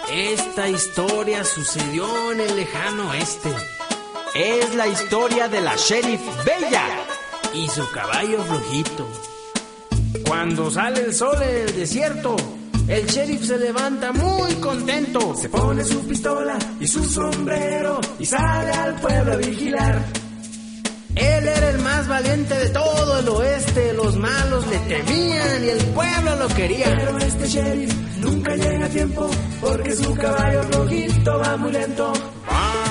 Esta historia sucedió en el lejano oeste. Es la historia de la Sheriff Bella y su caballo flojito. Cuando sale el sol en el desierto, el sheriff se levanta muy contento. Se pone su pistola y su sombrero y sale al pueblo a vigilar. Él era el más valiente de todo el oeste. Los malos le temían y el pueblo lo quería. Pero este sheriff nunca llega a tiempo porque su caballo flojito va muy lento.